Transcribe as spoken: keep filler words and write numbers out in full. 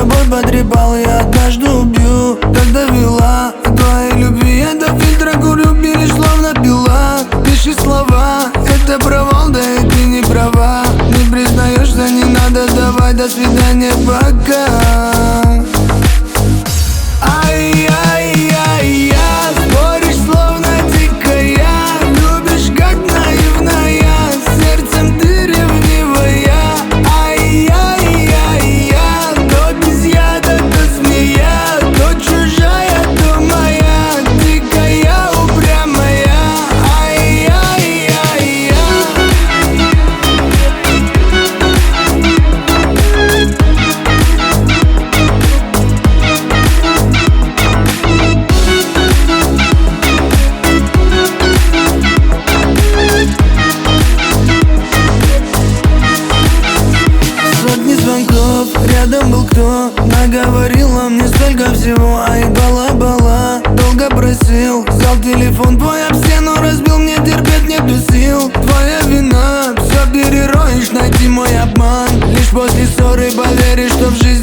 тобой потрепал, я однажды убью. Так довела от твоей любви, я до фильтра курю, берешь словно пила. Пиши слова, это провал, да и ты не права. Не признаешься, не надо, давай, до свидания, пока. Ай-яй-яй-я, споришь словно дикая, любишь как наивная, сердцем ты ревнивая. Ай-яй-яй-я, то без яда, то змея, то чужая, то моя, дикая, упрямая. Ай-яй-яй-я. Сотни звонков, рядом был кто, наговорила мне столько всего. Ай, бала-бала, долго просил, взял телефон твой об стену, разбил, мне терпеть нету сил. Твоя вина, все перероешь, найти мой обман. Лишь после ссоры поверишь, что в жизни